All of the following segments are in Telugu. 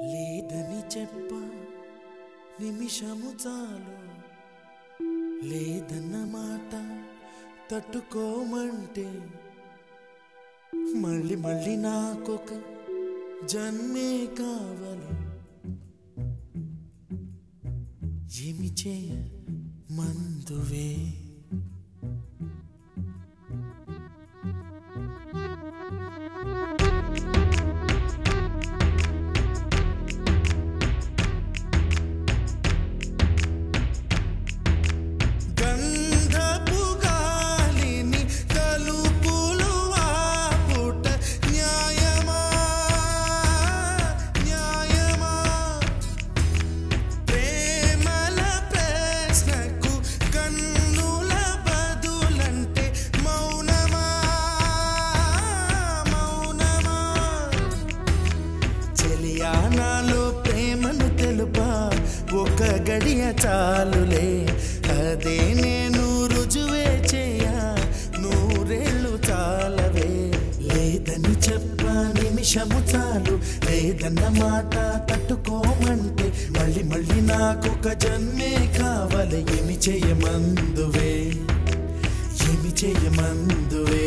లేదని చెప్ప నిమిషము చాలు లేదన్న మాట తట్టుకోమంటే మళ్ళీ మళ్ళీ నాకొక జన్మే కావాలి ఏమి చేయ మందువే నాలో ప్రేమను తెలుపా ఒక గడియ చాలులే అదే నేను రుజువే చేయ నూరేళ్ళు చాలవే లేదని చెప్ప నిమిషము చాలు లేదన్న మాట తట్టుకోమంటే మళ్ళీ మళ్ళీ నాకొక జన్మే కావాలి ఏమి చేయమందువే ఏమి చేయమందువే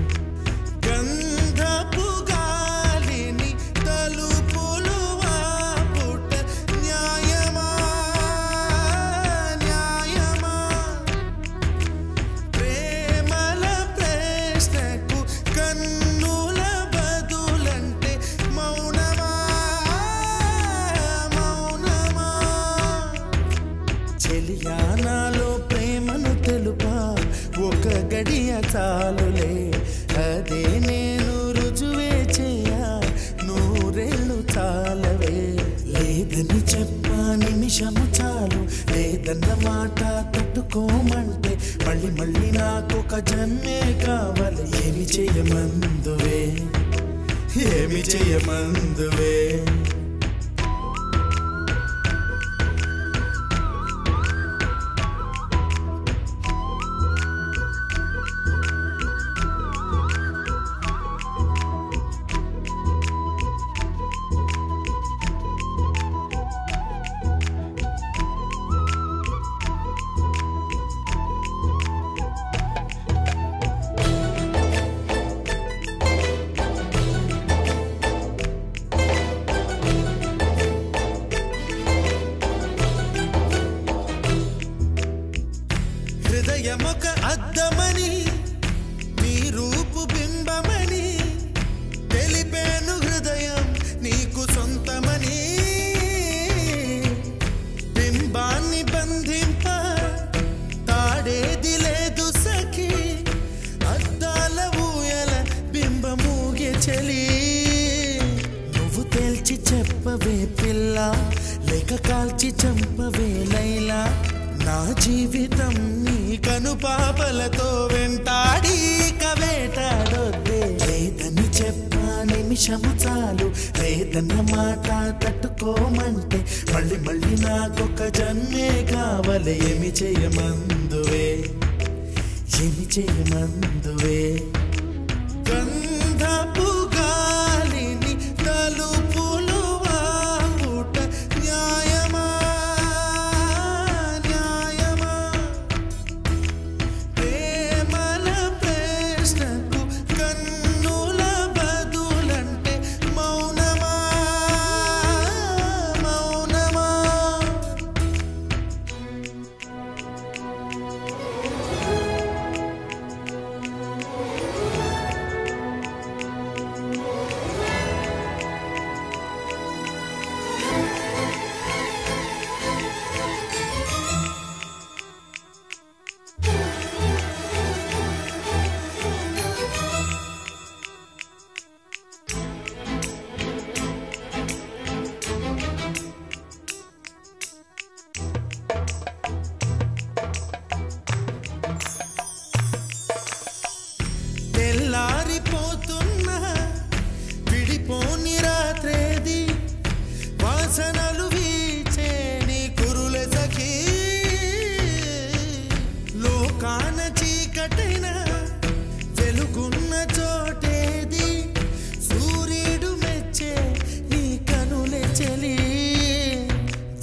నాలో ప్రేమను తెలుపా ఒక గడియ చాలులే అదే నేను రుజువే చేయ నూరేళ్ళు చాలవే లేదని చెప్ప నిమిషము చాలు లేదన్న మాట తట్టుకోమంటే మళ్ళీ మళ్ళీ నాకొక జన్మే కావాలి ఏమి చేయమందువే ఏమి చేయమందువే హృదయమొక అద్దమని నీ రూపు బింబమని తెలిపేను హృదయం నీకు సొంతమని బింబాన్ని బంధింప తాడేది లేదు సఖి అద్దాల ఊయల బింబమూగే చలి నువ్వు తేల్చి చెప్పవే పిల్ల లేక కాల్చి చంపవే లైలా నా జీవితం నీ కనుపాపలతో వెంటాడి కవేటాడొద్దే లేదని చెప్ప నిమిషము చాలు లేదన్న మాట తట్టుకోమంటే మళ్ళీ మళ్ళీ నాకొక జన్మే కావాలి ఏమి చేయమందువే ఏమి చేయమందువే గంధపు గాలిని తలుపులు వాపుట న్యాయమా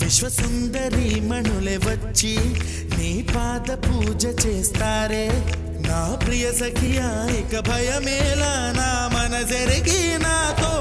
విశ్వసుందరి మణులే వచ్చి నీ పాద పూజ చేస్తారే నా ప్రియ సఖియా ఇక భయమేలా నా మనసెరిగి నాతో